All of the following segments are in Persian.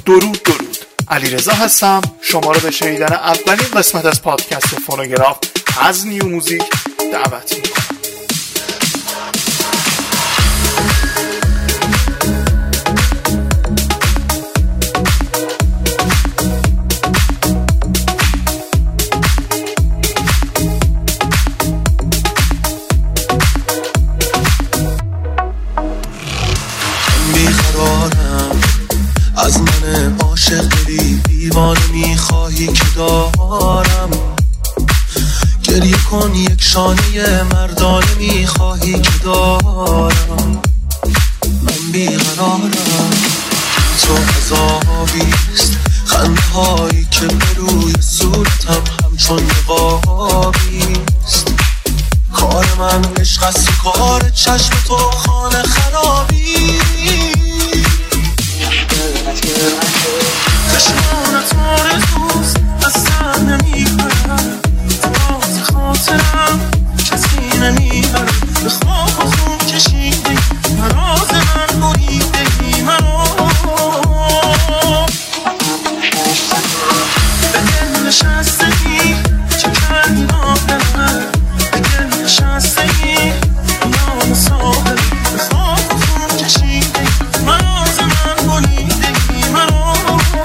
درود. علیرضا هستم. شما رو به شنیدن اولین قسمت از پادکست فونوگراف از نیو موزیک دعوت می‌کنم. از من عاشق دلی دیوانه میخواهی که دارم، گریه کن یک شانه مردانه میخواهی که دارم. من بیقرارم، تو عذابیست، خنده هایی که بروی صورتم همچون نقابیست. کار من عشق است، کار چشم تو خانه خرابی. چشمانت آرزوست از سر نمیبرم، باز خاطرم کسی نمیبرم. به خواب و خون کشیدی مراز من، بریدی مرا به دل نشستگی. چه کردی نادرم به دل نشستگی، یاد ساحل. به خواب و خون کشیدی مراز من، بریدی مرا.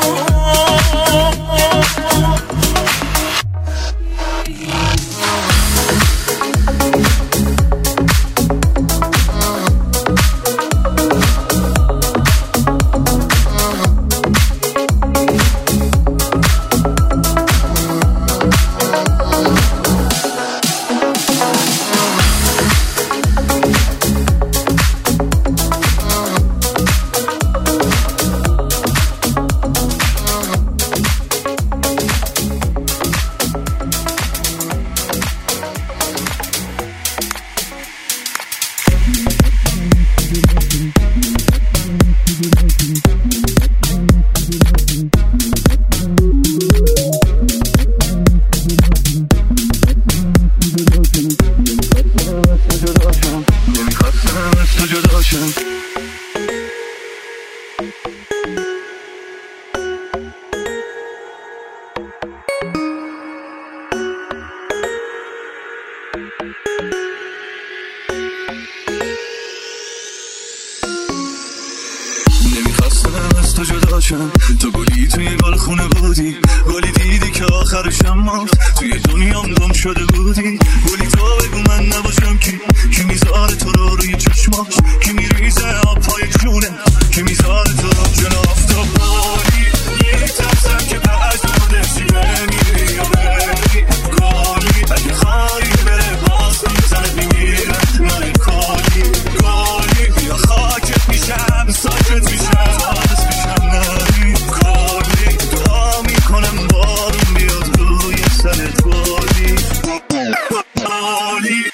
تو گلی توی گلخونه بودی، گلی دیدی که آخرشم ماند، توی دنیام گم شده بودی. گلی تو بگو من نباشم کی میذاره تو رو روی چشماش، کی میریزه آب پای جونه، کی میذاره تو رو جن آفتاب. گلی میترسم که بعد مدرسی بمیری یا بری. گلی اگه خواهی بره باز میزنت میمیره من کلی. گلی یا خاکت میشم ساکت میشم نمی کاری. دعا میکنم بارون بیاد روی سرت. گلی گلی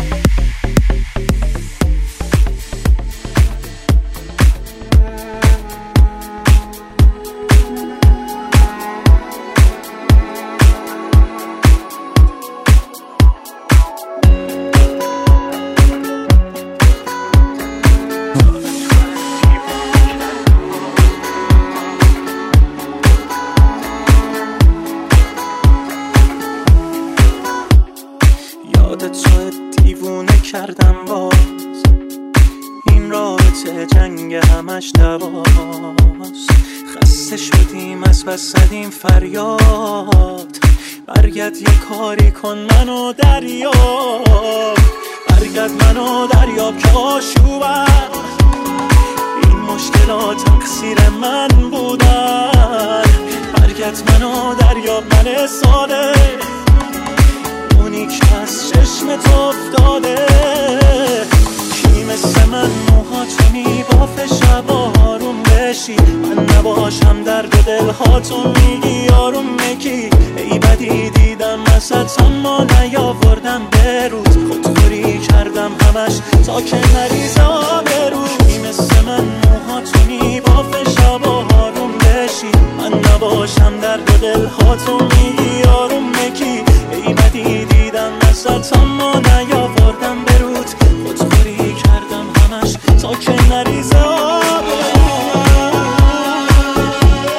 کردم باز این رابطه جنگ همش دواست. خسته شدیم از بس زدیم فریاد، برگرد یه کاری کن منو دریاب. برگرد منو دریاب که آشوبم، این مشکلات تقصیر من بودن. برگرد منو دریاب، من ساده اونی که از چشم تو افتاده. کی مثل من موهاتو میبافه شبا آروم بشی، من نباشم درد دلهاتو میگی آروم میگی. ای بدی دیدم ازت اما نیاوردم به روز، خودخوری کردم همش تا که نریزه آبرو. کی مثل من موهاتو میبافه شبا آروم بشی، من نباشم درد دلهاتو میگی آروم میگی. ای بدی دیدم ازت اما نیاوردم به رود، خودخوری کردم همش تا که نریزه آبرو.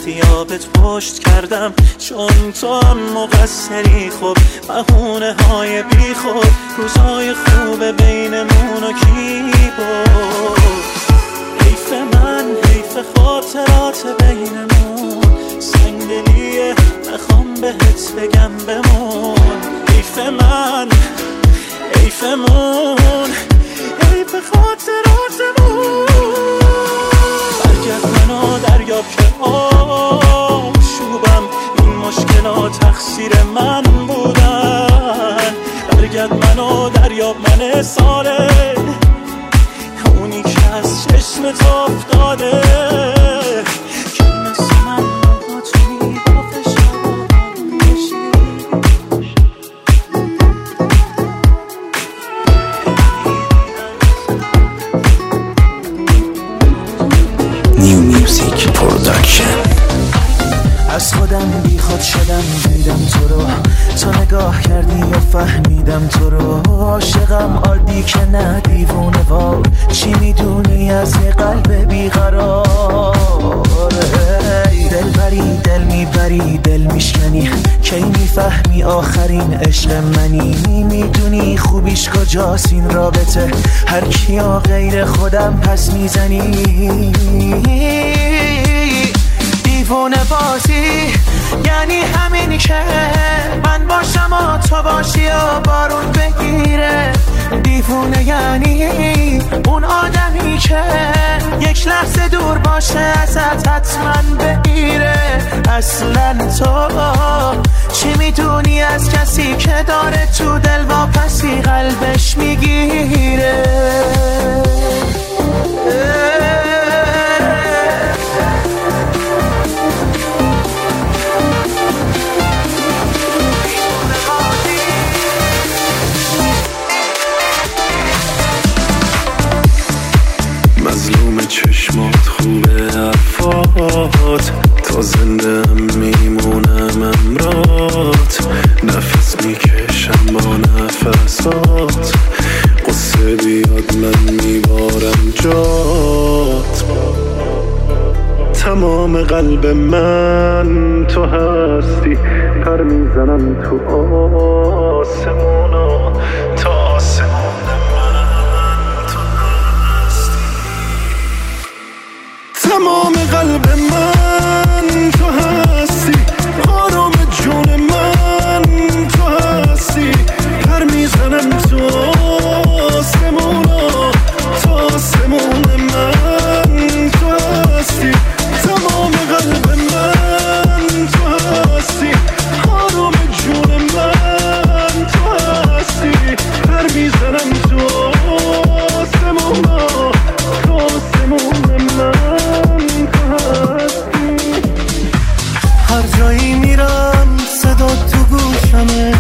وقتیابت پشت کردم چون تو هم مقصری. خب بهونه های بی خود روزای خوب بینمون و کی بود؟ حیف من حیف خاطرات بینمون، سنگدلیه نخوام بهت بگم بمون. حیف من حیفمون حیف خاطراتمون. برگرد منو دریاب که آشوبم، این مشکلات تقصیر من بودن. برگرد منو دریاب من ساله، اونی که از چشمت افتاده. که مثل من با توی با فشار بشی. New Music Production. از خودم بی خود شدم دیدم تو رو، تو نگاه کردی و فهمیدم تو رو. عاشقم عادی که نه دیوونه وار، چی میدونی از یه قلب بیقرار؟ دل بری دل میبری دل میشکنی، کی میفهمی آخرین عشق منی؟ میدونی خوبیش کجاست این رابطه، هر کیا غیر خودم پس میزنی. دیوونه بازی یعنی همین که من باشم و تو باشی و بارون بگیره. دیوونه یعنی اون آدمی که یک لحظه دور باشه ازت حتما بگیره. اصلا تو چی میدونی از کسی که داره تو دل واپسی قلبش میگیره؟ مظلوم چشمات خوبه حرفات، تا زنده هم میمونم امرات. نفس میکشم با نفسات، قصه بیاد من میبارم جات. تمام قلب من تو هستی، پر میزنم تو آسمونا تا آسمون من تو هستی. تمام قلب من تو هستی، آرام جون من تو هستی. پر میزنم تو آسمونا تا آسمون من تو هستی. تمام قلب من تو هستی، آرام جون من تو هستی. پر میزنم تو آسمونا تا آسمون من تو هستی. هر جایی میرم صدا تو گوشمه،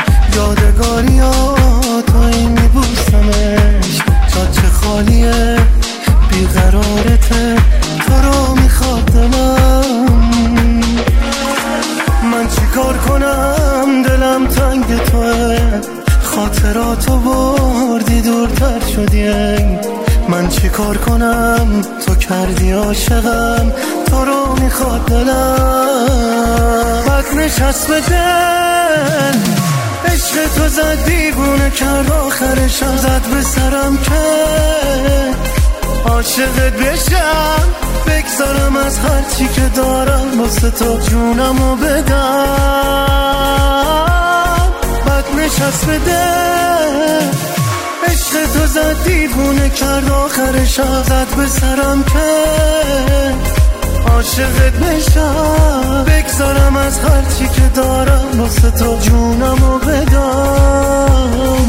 یادگاریاتایی میبوسمش. تا چه خالیه بیقرارته، تو رو میخواد دلم. من چی کار کنم دلم تنگ توه، خاطراتو بردی دورتر شدی. من چی کار کنم تو کردی عاشقم، تو رو میخواد دلم. بد نشست به دل عشق تو زد دیوونه کرد، آخرشم زد به سرم که عاشقت بشم. بگذارم از هرچی که دارم واسه تو جونمو بدم. بد نشست به دل عشق تو زد دیوونه کرد، آخرشم زد به سرم که عاشقت بشم. بگذارم از هرچی که دارم واسه تو جونمو بدم.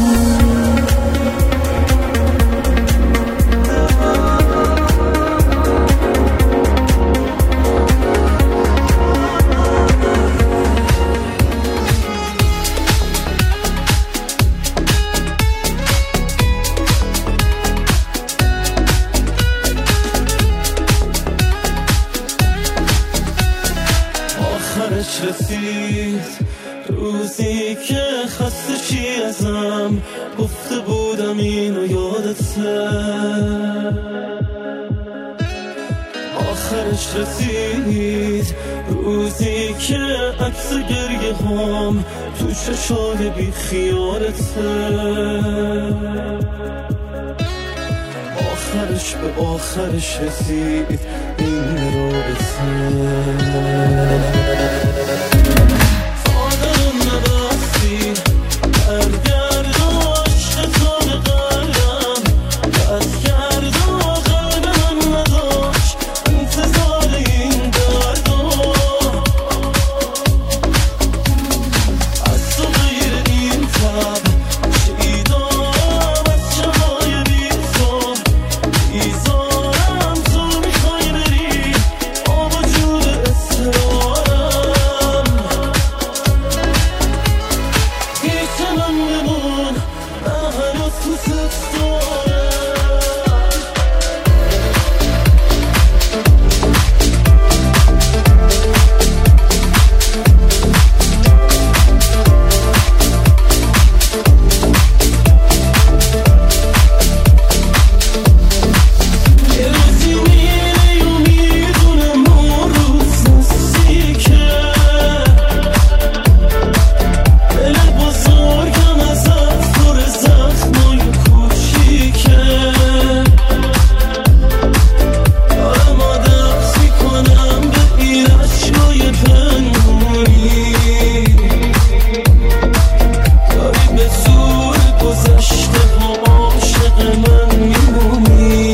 رسید روزی که خسته چی ازم گفته بودم اینو یادته. آخر آخرش رسید روزی که عکس گریه هم تو چشای بی خیالته، آخرش به آخرش رسید این رابطه. فادرم نبستی برگرد و عشق تو به قلبم بس کرد و قلب من نداشت انتظار این درد و از تو غیر این تب شیدارم از چهای بی تو بیزارم تو میخوای بری با وجود اصرارم پیش من بمون من هنوز دوست دارم. یه روزی میره و میدونم اون روز نزدیکه، دل بزرگم ازت پر زخمای کوچیکه، دارم عادت میکنم به این اشکای پنهونی، داری به زور گذشته ها عاشق من میمونی.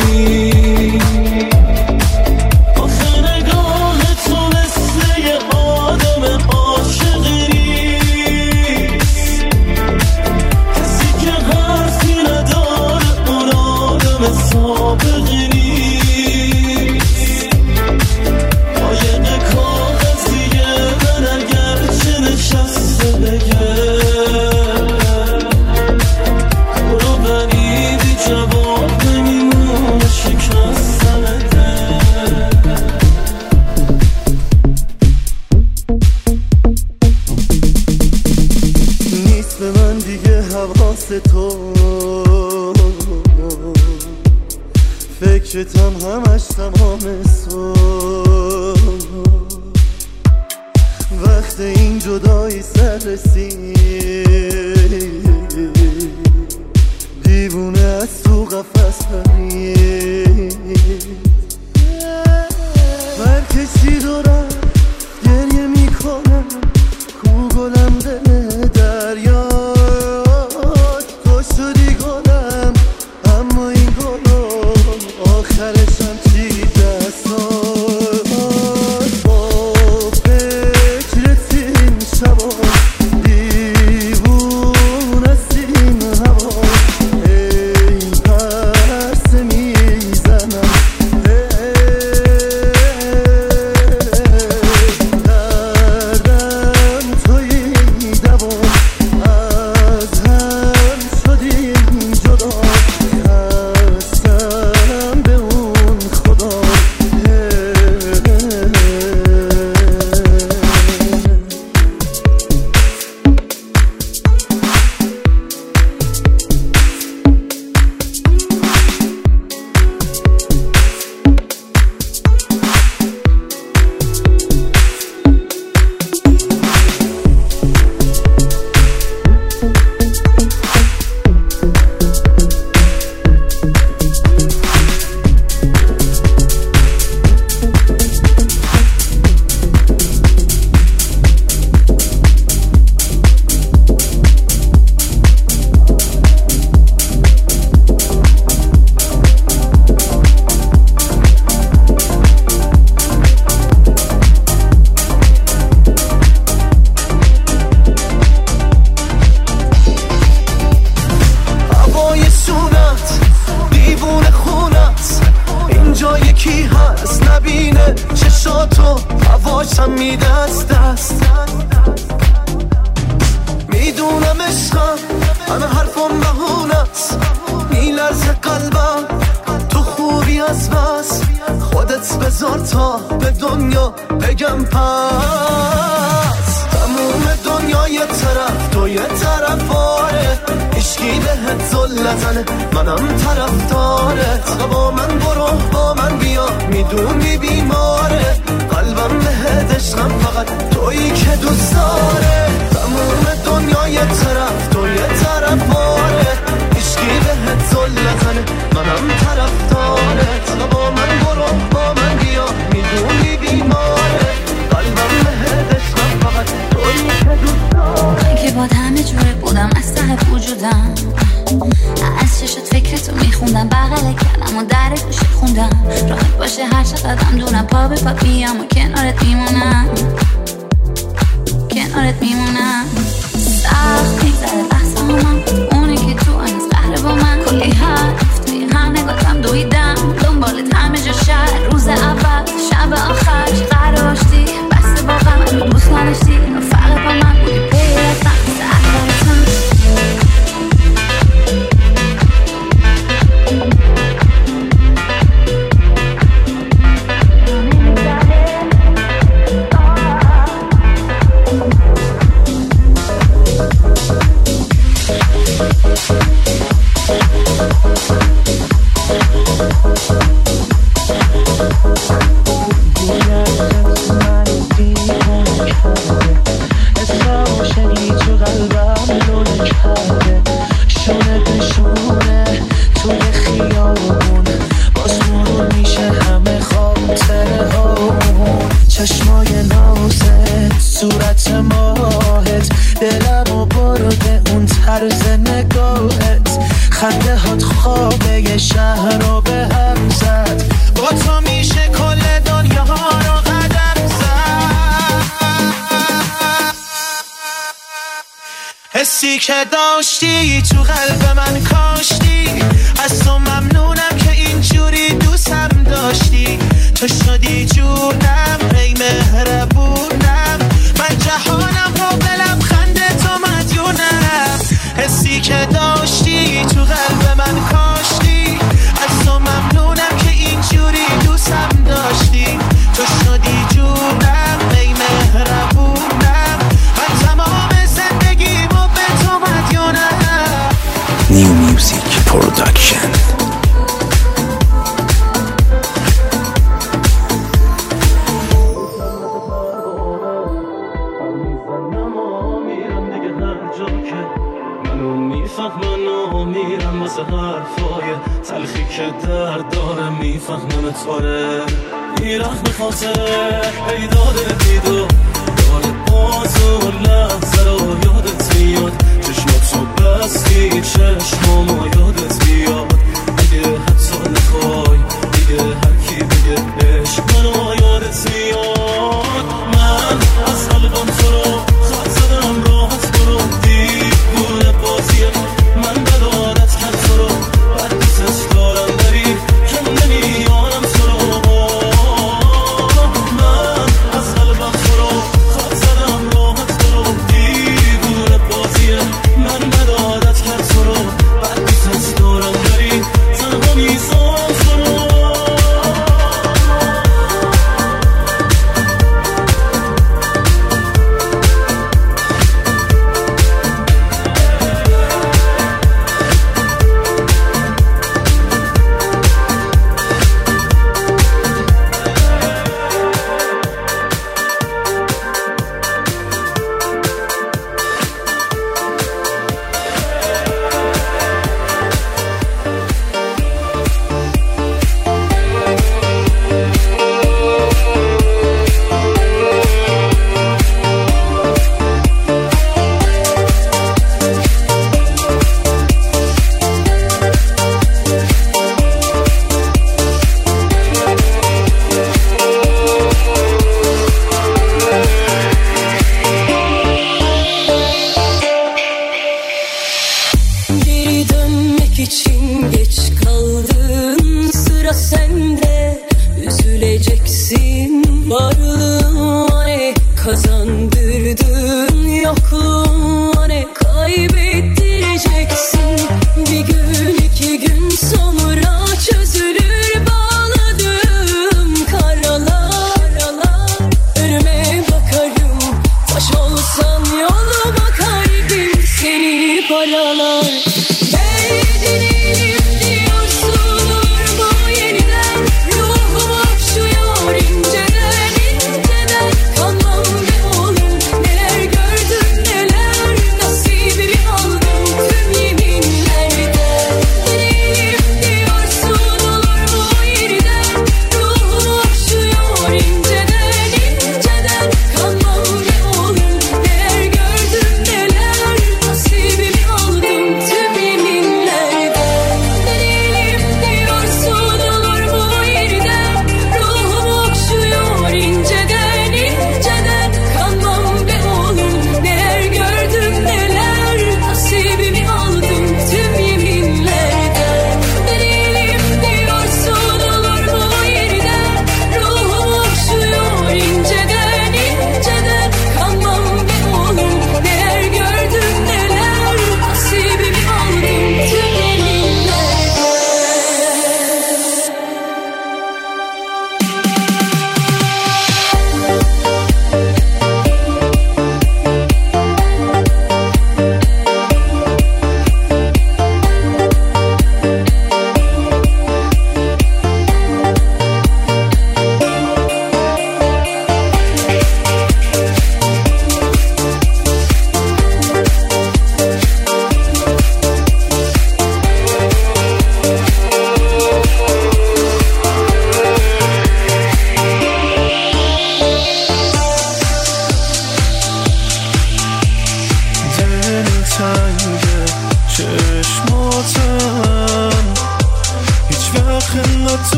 آخه نگاه تو مثل یه آدم عاشق نیست، کسی که حرفی نداره اون آدم سابق نیست. قایق کاغذیه من اگرچه نشسته بگه برو بریدی جواب نمیمونه شکستن دل. نیست به من دیگه حواس تو، فکرتم همش تمام صبح، وقت این جدایی سر رسید دیوونه از تو قفس پرید، برکشید و رفت گریه میکنم کو گلم دل دریا، تو شدی گلم اما این گلم آخرشم چی دستان. با فکرت این شبا دیوون است این هوا، ای پرسه میزنم دردم توی دوام، از هم شدیم جدا خستم به اون خدا. هوای سونت دیوونه خونت اینجا یکی هست نبینه چشاتو هواشم میده از دست، میدونم عشقم همه حرفم بهونت، میلرزه قلبم تو خوبی از بس، خودت بذار تا به دنیا بگم پس. تموم دنیا یه طرف تو یه طرف آره، هیچ هیچکی بهت زل نزنه، منم طرفدارت. آقا با من برو با من بیا، میدونی بیماره قلبم بهت عشقم، فقط تویی که دوست داره. تموم دنیا یه طرف تو یه طرف باره، هیچکی بهت زل نزنه، منم طرفدارت. آقا با من برو با من بیا، میدونی بیماره قلبم بهت عشقم، فقط تویی که دوست داره. من که با همه جوره بودم از ته وجودم، از چشت فکرتو میخوندم، بغل کلم و در گوشه خوندم. راحت باشه هر چقدرم دونم، پا به پا بیام و کنارت میمونم، کنارت میمونم. سخت میگذره بحثامم، اونه که تو از قهره با من. کلی حرف توی هم نگاتم دویدم، دنبالت همه جا شهر. روز اول شب آخر قرار داشتی، بسته با غم رو دوست نداشتی. فقط با من بودی پیرستم سرکارتم. چشمای نازت، صورت ماهت، دلمو برده اون طرز نگاهت. خنده هات خوابه یه شهر رو به هم زد، با تو میشه کل دنیا رو قدم زد. حسی که داشتی تو قلب من کاشتی، از تو ممنونم که اینجوری دوستم داشتی. تو شدی جونم ای مهربونم، من جهانم و بلم خنده تو مدیونم. حسی که داشتی تو قلب من کاشتی، از تو ممنونم که اینجوری دوستم داشتی. تو شدی جونم ای مهربونم، من تمام زندگیمو به تو مدیونم. نیو میوزیک پروداکشن. حرفای تلخی که درد داره میفهممت. آره این رخم خاطره ای داده دیدو داره بازو لحظه رو یادت میاد. چشماتو بستی چشمامو یادت بیاد. اگه حتی نخوای دیگه هر کی بگه عشق منو یادت میاد. من از قلبم تو رو خط زدم، راحت برو دیوونه بازیه. من بدارت کرد تو رو بد دوست دارم، داری کم نمیانم تو رو. من از قلبم تو رو خط زدم، راحت برو دیوونه بازیه. من بدارت کرد تو رو بد دوست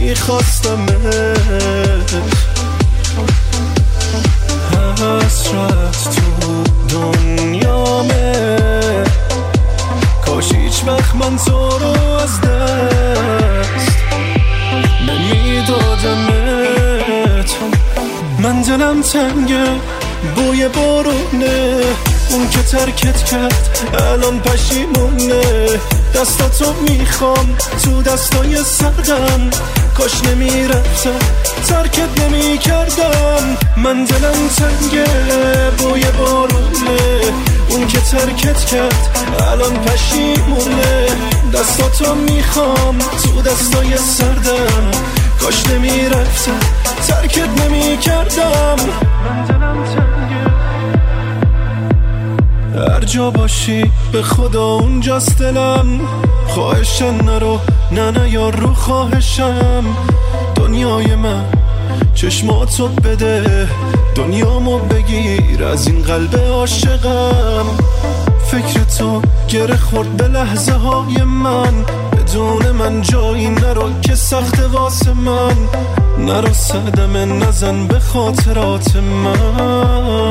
میخواستمت. حسرت تو دنیامه، کاش هیچ وقت من تو رو از دست نمیدادمت. من دلم تنگه، بوی بارونه، اون که ترکت کرد الان پشیمونه. دستاتو میخوام تو دستای سردم، کاش نمیرفتم ترکت نمیکردم. من دلم تنگه، بوی بارونه، اون که ترکت کرد الان پشیمونه. دستاتو میخوام تو دستای سردم، کاش نمیرفتم ترکت نمیکردم. من دلم تنگه، هر جا باشی به خدا اونجاست دلم. خواهشن نرو، نه یار رو خواهشم. دنیای من چشماتو بده، دنیامو بگیر از این قلب عاشقم. فکر تو گره خورد به لحظه های من، بدون من جایی نرو که سخت واسه من. نرو صدمه نزن به خاطرات من.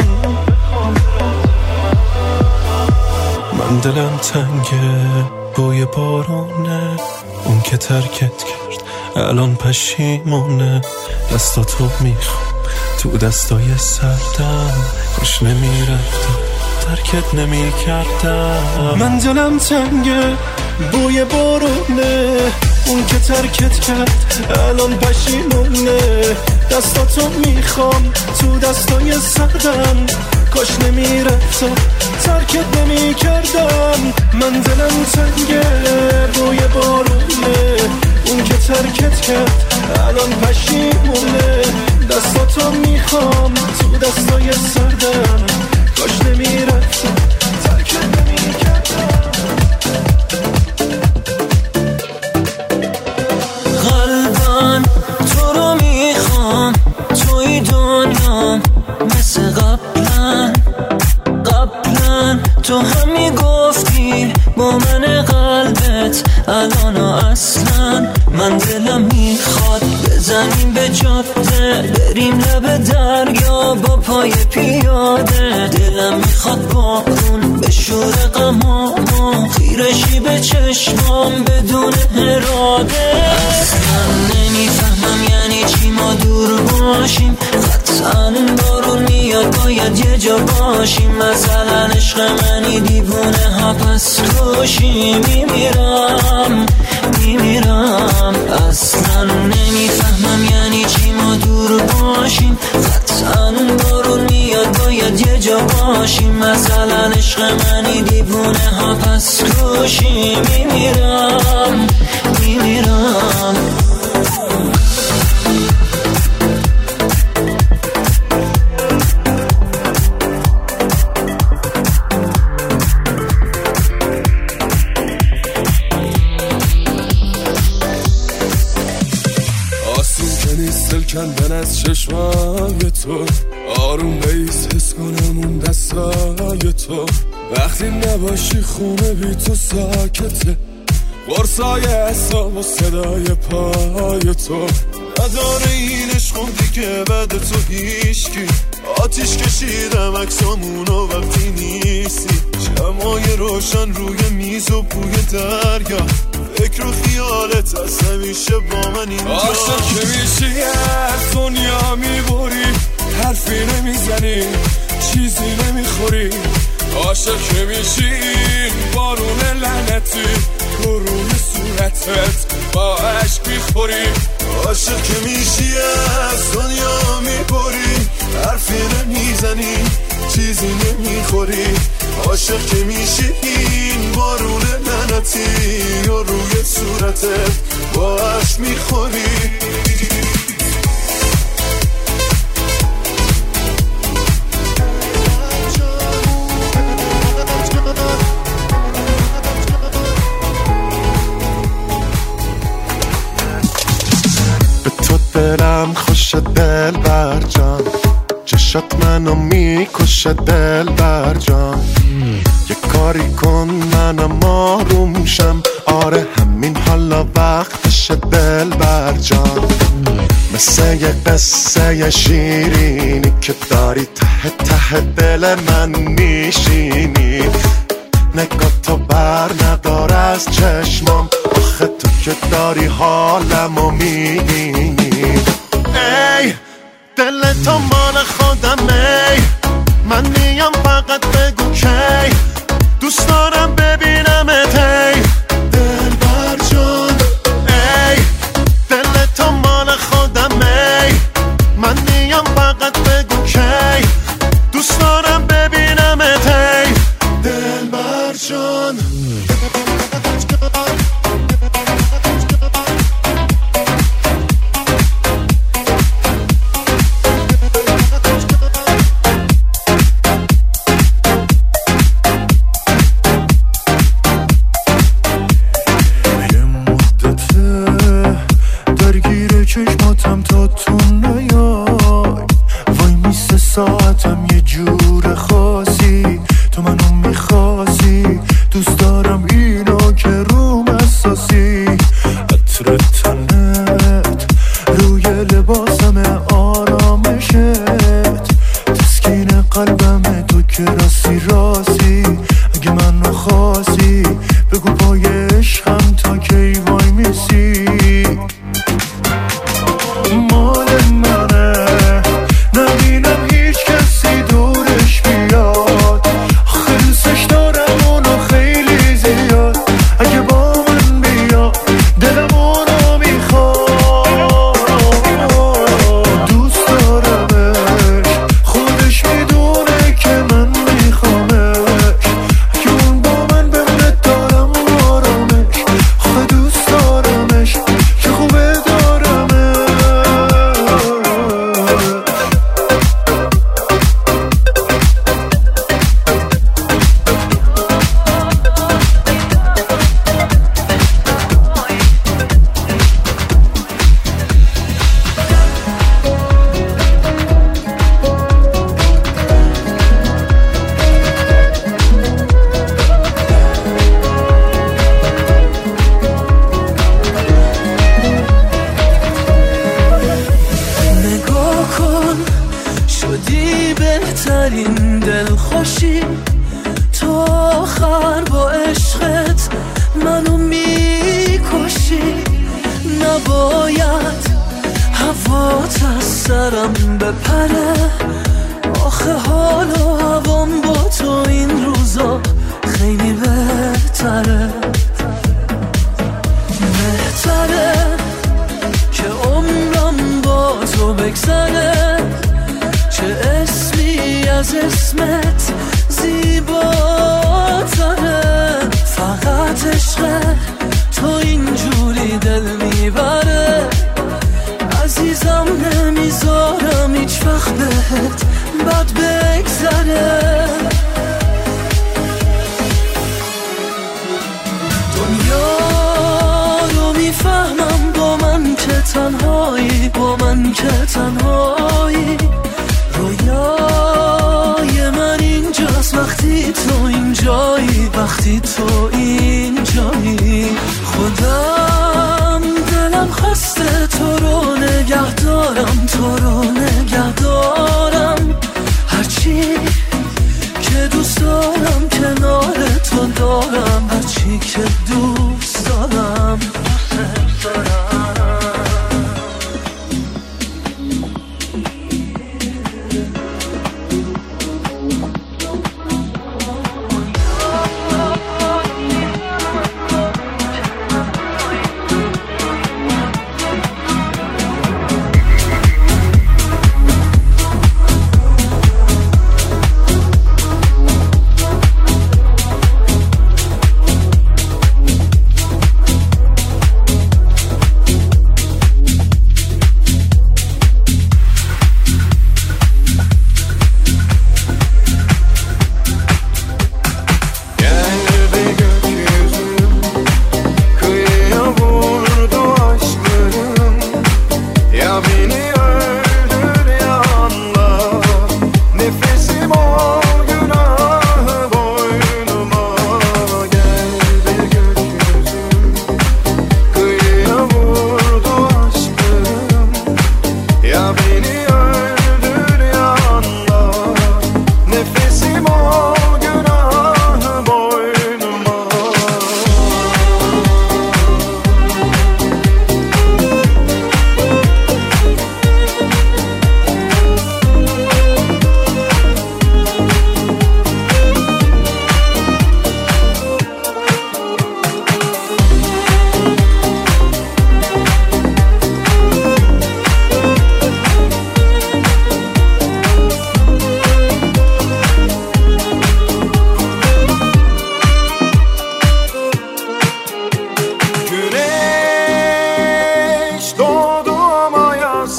من دلم تنگه، بوی بارونه، اون که ترکت کرد الان پشیمونه. دستاتو میخوام تو دستای سردم، کاش نمیرفتم ترکت نمیکردم. من دلم تنگه، بوی بارونه، اون که ترکت کرد الان پشیمونه. دستاتو میخوام تو دستای سردم، کاش نمیرفتم ترکت نمیکردم. من دلم تنگه، بوی بارونه، اون که ترکت کرد الان پشیمونه. دستاتو میخوام تو دستای سردم، کاش نمیرفتم ترکت نمیکردم. قلبم تو رو میخوام، توی دنیام مثل قبلا. تو هم میگفتی با من قلبت الان اصلا. من دلم میخواد بزنیم به جاده، بریم لب دریا با پای پیاده. دلم میخواد بارون به شور غمامو، خیرشی به چشمام بدون اراده. اصلا نمیفهمم یعنی چی ما دور باشیم. قطعا بارون میاد باید یه جا باشیم. مثلا عشق منی دیوونه ها پس کشی. میمیرم اصلا نمیفهمم یعنی چی ما دور باشیم. قطعا بارون میاد باید یه جا باشیم. مثلا عشق منی دیوونه ها پس کشی. میمیرم کندن از چشمای تو، آروم بیس حس کنم اون دستای تو. وقتی نباشی خونه بی تو ساکته، قرصای حساب و صدای پای تو. نداره این عشقم دیگه بعد تو هیشکی. آتیش کشیدم عکسامونو وقتی نیستی. شمای روشن روی میز و بوی دریا، فکر و خیالت از همیشه با من اینجا. عاشق که میشی از دنیا میبری، حرفی نمیزنی چیزی نمیخوری. عاشق که میشی بارون لعنتی تو روی صورتت با عشق میخوری. عاشق که میشی از دنیا میبری، حرفی نمیزنی چیزی نمیخوری. عاشق که میشی این بارون لعنتی و روی صورتت با عشق میخوری. به تو دلم خوش دل برجان، چشات منو میکشه دلبر جان، یه کاری کن منم آروم شم. آره همین حالا وقتشه دلبر جان، مثل یه قصه شیرینی که داری ته ته دل من میشینی. نگاه تو بر ندار از چشمام، آخه تو که داری حالمو میبینی. ای دل تو مال خودمه، من میام فقط بگو کی دوست دارم ببینمت. ای دلبر جان، ای دل تو مال خودمه، من میام فقط بگو کی دوست دارم ببینمت. ای دلبر جان، چشماتم تا تو نیای، وای میسه ساعتم یه جور خاصی، تو منو میخواستی. دوست دارم اینا که روم اساسی، عطر تنت روی لباسم آرامشت، تسکین قلبم تو که راستی راستی. اگه منو خواستی بگو پای عشقم تا کی وای میسی. مال منه نبینم هیچ کسی دورش بیاد، خلصش دارم اونو خیلی زیاد. اگه با من بیاد دلم اونو میخواد، دوست دارمش خودش میدونه که من میخوامش. اگه اون با من بمونه دارم آرامش، خود دوست دارمش که خوبه دارمش. نگاه کن شدی بهترین دلخوشی، تو آخر با عشقت منو میکشی. نباید هوات از سرم بپره، آخه حال و هوام با تو این روزا خیلی بهتره. بهتره که عمرم با تو بگذره، چه اسمی از اسمت زیباتره. فقط عشق تو اینجوری دل میبره، عزیزم نمیذارم هیچ وقت بهت بد بگذره. دنیا رو میفهمم با من که تنهایی، با من که تنهایی. رویای من اینجاست وقتی تو اینجایی، وقتی تو اینجایی. خودم دلم خواسته تو رو نگه دارم، تو رو نگه دارم. هرچی که دوست دارم کنار تو دارم، هرچی که دوست دارم دوست دارم.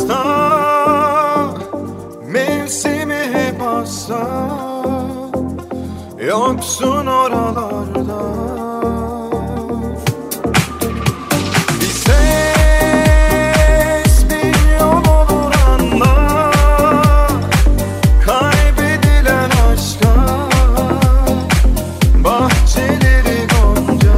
basta, mevsimi basta, yoksun oralarda. Bir ses, bir yol olur anla, kaybedilen aşka, bahçeleri gonca.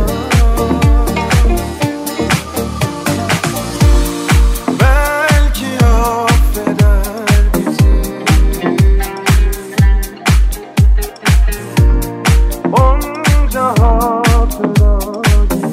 Belki affeder bizi, onca hatıra gibi.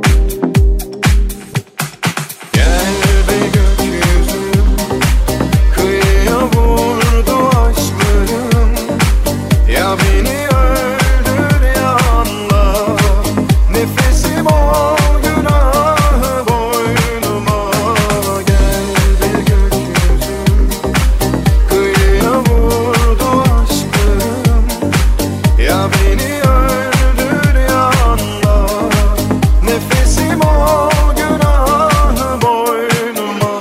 Gel be gökyüzüm, kıyıya vurdu aşklarım. Ya beni öldür ya anla, nefesim ol günahı boynuma. Gel be gökyüzüm, kıyıya vurdu aşklarım. Ya beni öldür ya anla, nefesim ol günahı boynuma.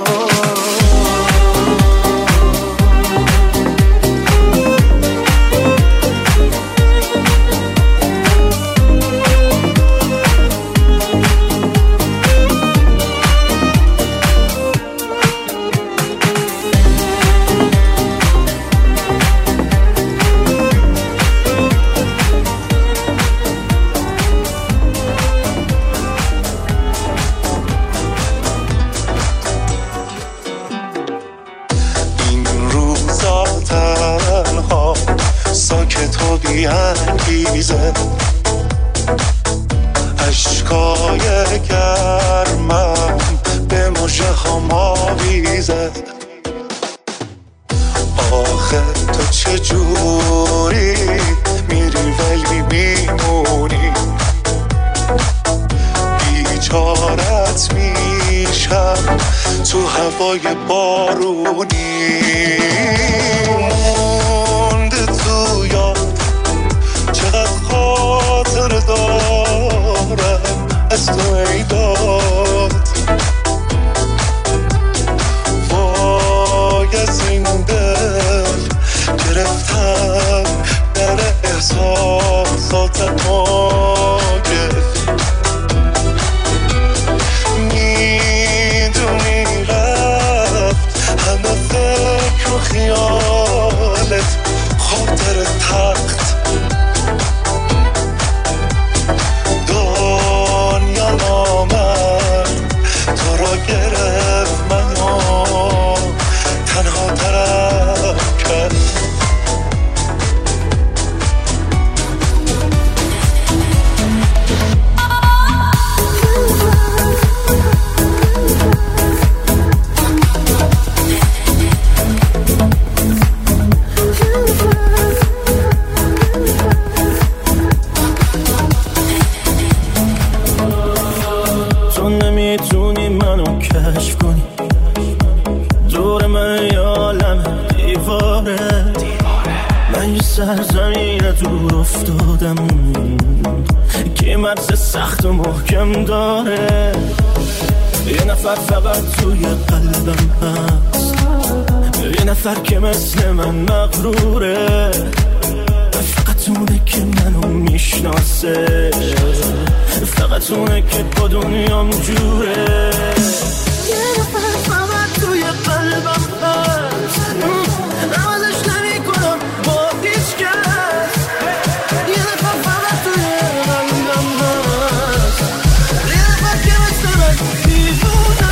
این روزا تنها ساکت و بی‌انگیزه، اشکای گرمم به مژه هام آویزه. آخه تو چجوری میری ولی میمونی، بیچارت میشم تو هوای بارونی. مونده تو یاد چقدر خاطر دارم از تو ای داد، وای از این دل گرفتم در احساسات موجه. میدونی رفت همه فکر و خیالت، خاطر تخت دنیا نامد تو را گرفت، منو تنها ترک کرد. تو نمیتونی منو کشف کنی، دور من یه عالم دیواره. من یه سرزمین دور افتادم که مرز سخت و محکم داره. یه نفر فقط توی قلبم هست، یه نفر که مثل من مغروره، فقط اونه که منو میشناسه، فقط اونه که با دنیام جوره. یه نفر فقط توی قلبم هست، عوضش نمی کنم با هیچ کس. یه نفر فقط توی قلبم هست، یه نفر که مثل من دیوونه.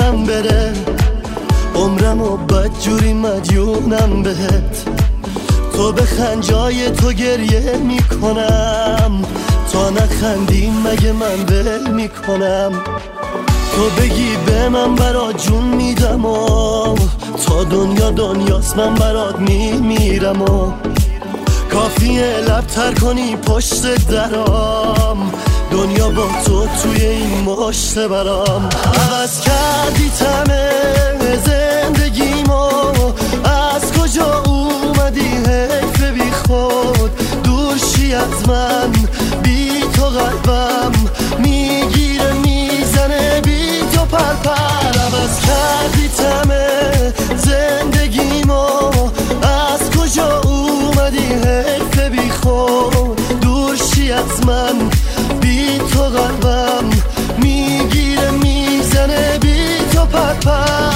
جونم بره، عمرم و بدجوری مدیونم بهت. تو بخند جای تو گریه میکنم، تا نخندی مگه من ول میکنم. تو بگی به من برات جون میدم و تا دنیا دنیاست من برات میمیرم و کافیه لب تر کنی پشت درام، دنیا با تو توی این مشت برام. عوض کردی تمه زندگیمو، از کجا اومدی حیف بی خود، دور شی از من بی تو قلبم میگیره میزنه بی تو پرپر. عوض کردی تمه زندگیمو، از کجا اومدی حیف بی خود، دور شی از من بی تو قلبم میگیره میزنه بی تو پرپر.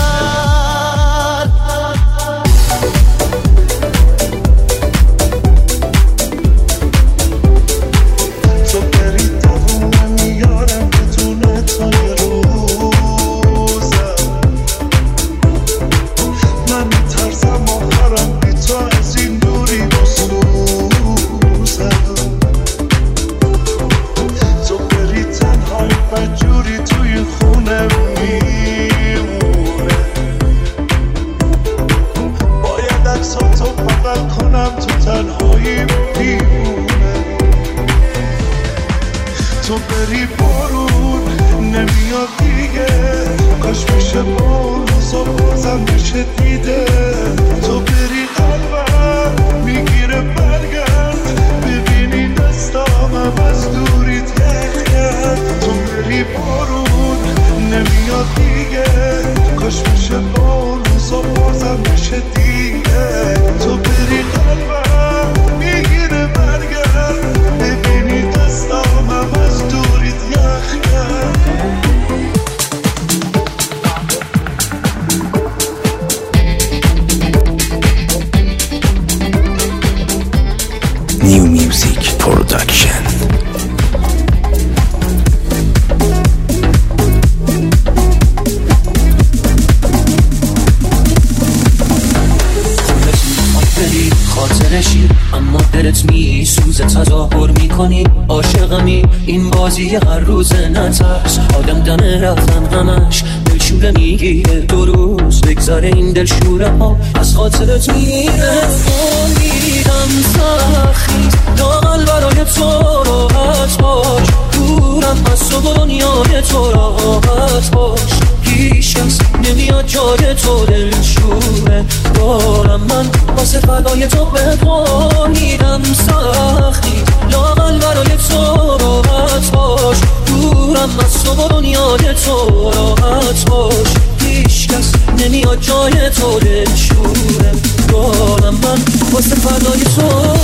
تو بری بارون نمیاد دیگه، کاش میشه با روزا بازم بشه دیده. تو بری قلبم میگیره برگرد، ببینی دستامم از دوری تخت. تو بری بارون نمیاد دیگه، کاش میشه با روزا بازم بشه دیگه. تو بری قلبم میگیره برگرد، ببینی دستامم از دوریت یخ کرد. New Music Production. خاطرشی اما دلت میسوزه، تظاهر میکنی عاشقمی، این بازی هر روز نترس. آدم دم رفتن همش دلشوره میگیره، دو روز بگذاره این دلشوره ها از خاطرت میره. میدم سخی داغل برای تو راحت باش، دورم از تو دنیای تو راحت باش. هیچ کس نمیاد جای تو دلشوره، دارم من واسه فدای تو بکنیدم سختی لاغل برای تو راحت باش، دورم از تو دنیای تو راحت باش. هیچ کس نمیاد جای تو دلشوره، دارم من واسه فدای تو.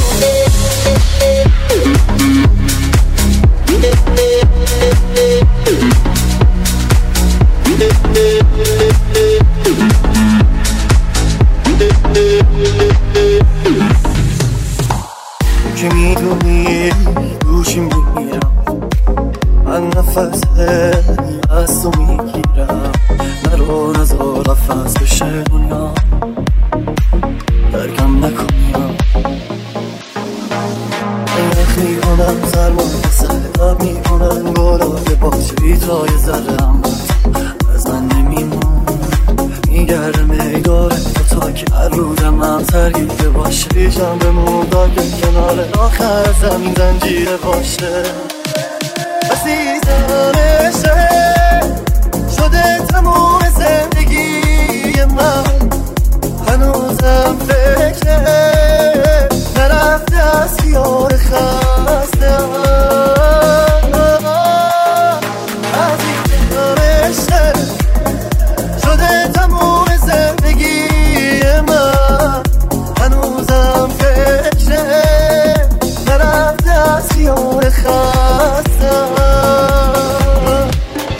که میدونی دوشیم میگیرم، من نفس از تو میگیرم، نرو نزار نفس بشه دنیا درکم نکنیم. نخ میکنم سرما سردم میکنن گلای باشوی تای زرم، از من نمیمون میگرده میداره تا که هر روزم هم سرگیده باشه. بیشم به مردان که کنار آخر زمین زنجیره باشه. عزیزمشه شده تموم زندگی من، هنوزم فکره نرفته از خیال خستم. عزیزمشه شده تموم زندگی من، هنوزم فکره نرفته از خیال خستم.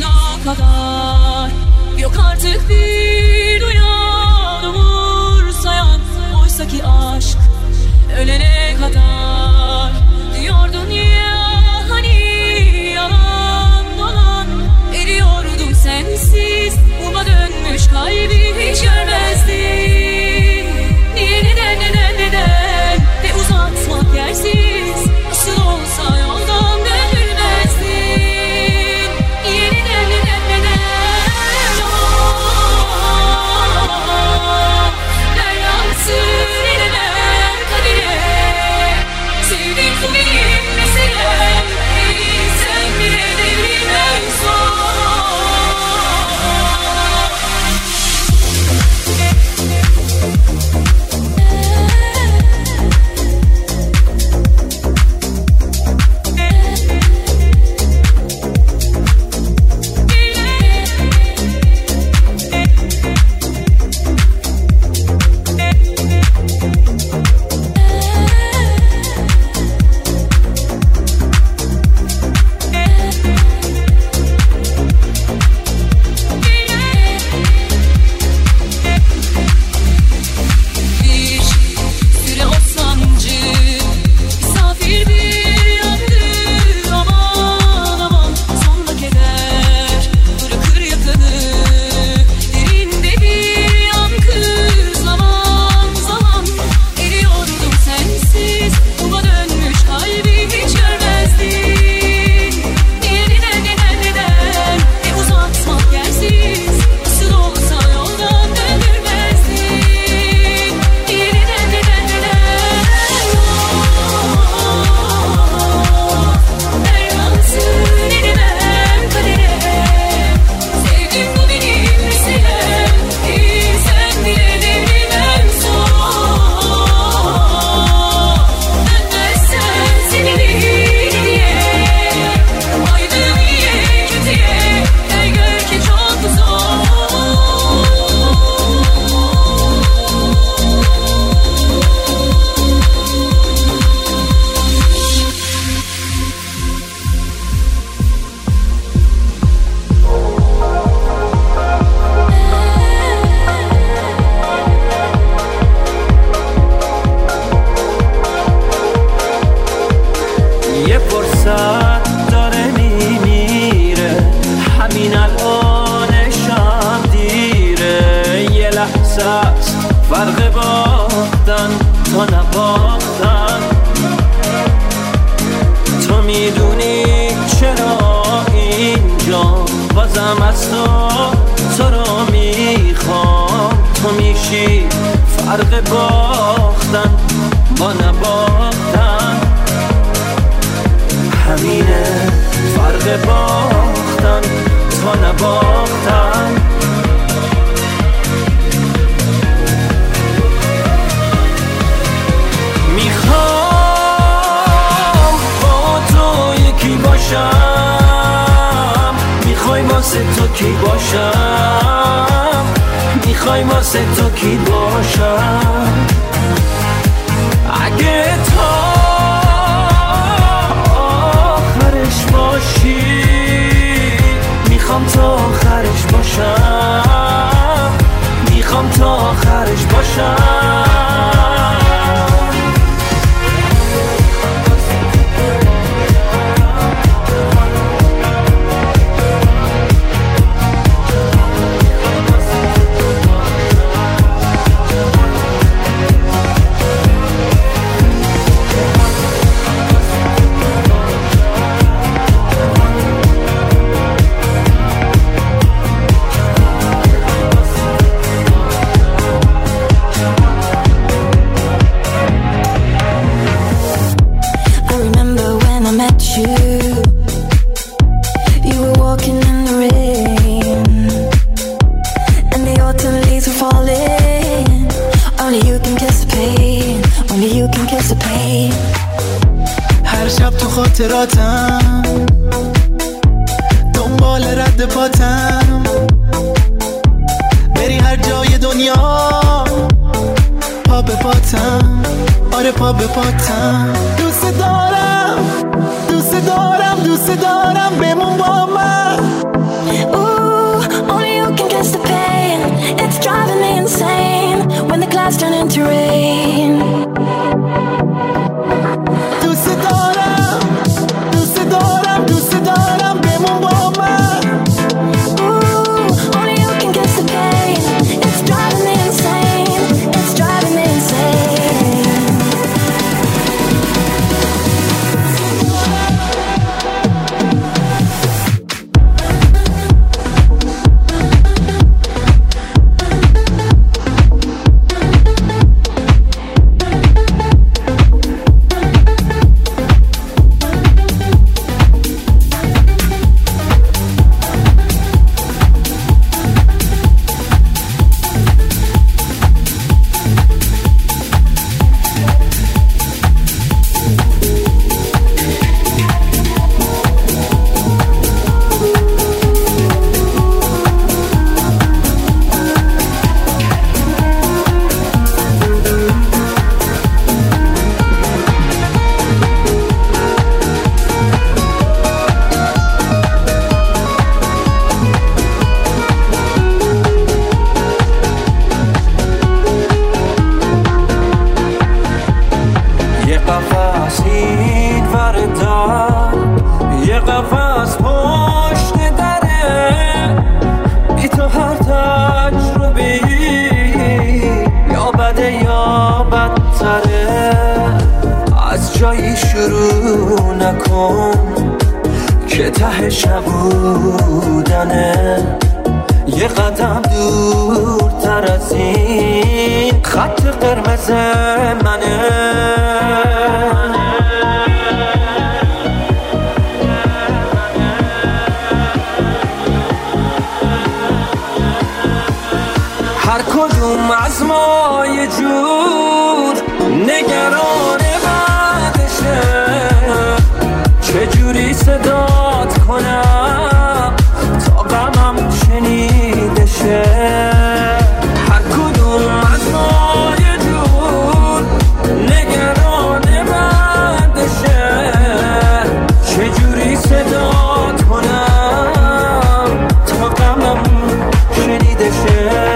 kadar yok artık bir duyan umursayan. Oysa ki aşk ölene kadar diyordun ya hani, yalan dolan eriyordum sensiz. Uma dönmüş kalbi hiç görmezdin. Niye, neden ve uzatmak yersiz. Nasıl olsa yoldan dönülmezdin. Niye, neden deryansın edemem kadere. Sevdim bu benim meselem, sen bile devrimem son. فرق باختن تا نباختن. تو میدونی چرا اینجا بازم از تو رو میخوام. تو میشی فرق باختن با نباختن. همینه فرق باختن تا نباختن. میخوای واسه تو کی باشم؟ میخوای واسه تو کی باشم؟ اگه تا آخرش باشی میخوام تا آخرش باشم. میخوام تا آخرش باشم. هر شب تو خاطراتم دنبال رد پاتم. بری هر جای دنیا پا به پاتم. آره پا به پاتم. دوست دارم دوست دارم دوست دارم بمون با من. نکن که تهش نبودنه، یه قدم دورتر از این خط قرمز منه. هر کدوم از ما یه جور نگران بعدشه، چجوری صدات کنم تا غمم شنیده شه. هر کدوم از ما یه جور نگران بعدشه، چجوری صدات کنم تا غمم شنیده شه.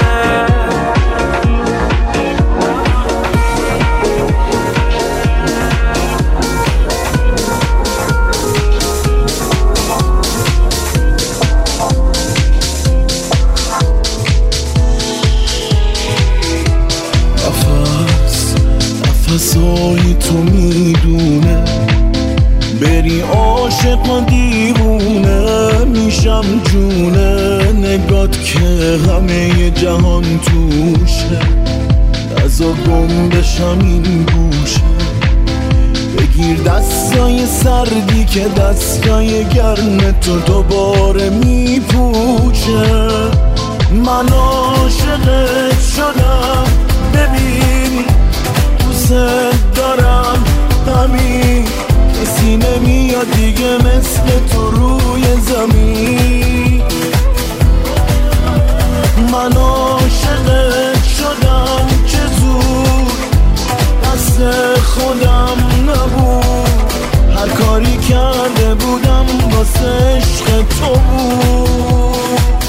نفسای تو میدونه بری عاشق و دیوونه میشم جونه نگات که همه جهان توشه، نزا گم بشم این گوشه. بگیر دستای سردی که دستای گرم تو دوباره میپوشه. من عاشقت شدم ببین دوست دارم همین، کسی نمیاد دیگه مثل تو روی زمین. من عاشقت شدم که زود دست خودم نبود، هر کاری کرده بودم واسه عشق تو بود.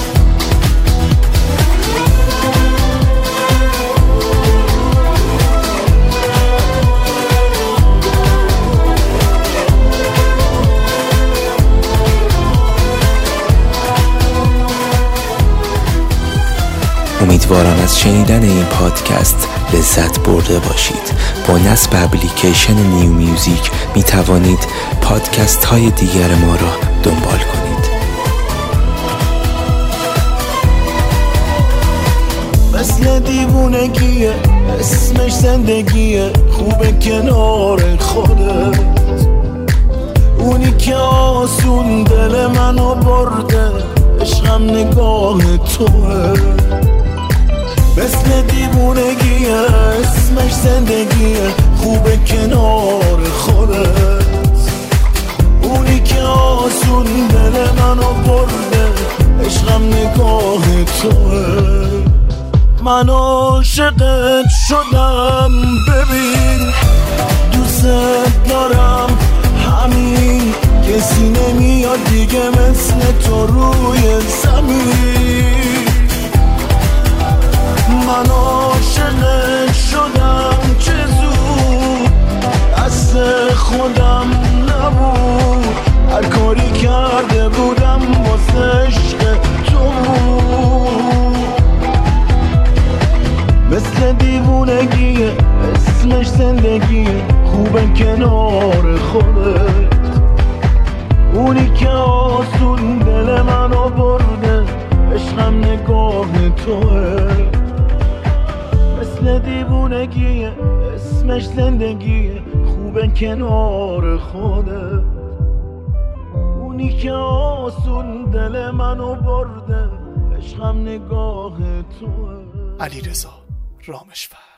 امیدوارم از شنیدن این پادکست لذت برده باشید. با نصب اپلیکیشن نیو میوزیک می توانید پادکست های دیگر ما را دنبال کنید. مثل دیوونگیه اسمش زندگیه، خوبه کنار خودت، اونی که آسون دل منو برده، عشقم نگاه توه. مثل دیوونگیه اسمش زندگیه، خوبه کنار خودت، اونی که آسون دل منو برده، عشقم نگاه توه. من عاشقت شدم ببین دوست دارم همین، کسی نمیاد دیگه مثل تو روی زمین. من عاشقت شدم که زود دست خودم نبود، هر کاری کرده بودم واسه عشق تو بود. مثل دیوونگیه اسمش زندگیه، خوبه کنار خودت، اونی که آسون دل منو برده، عشقم نگاه توه. مثل دیوونگیه اسمش زندگیه، خوبه کنار خودت، اونی که آسون دل منو برده، عشقم نگاه توه. علیرضا رامشفر.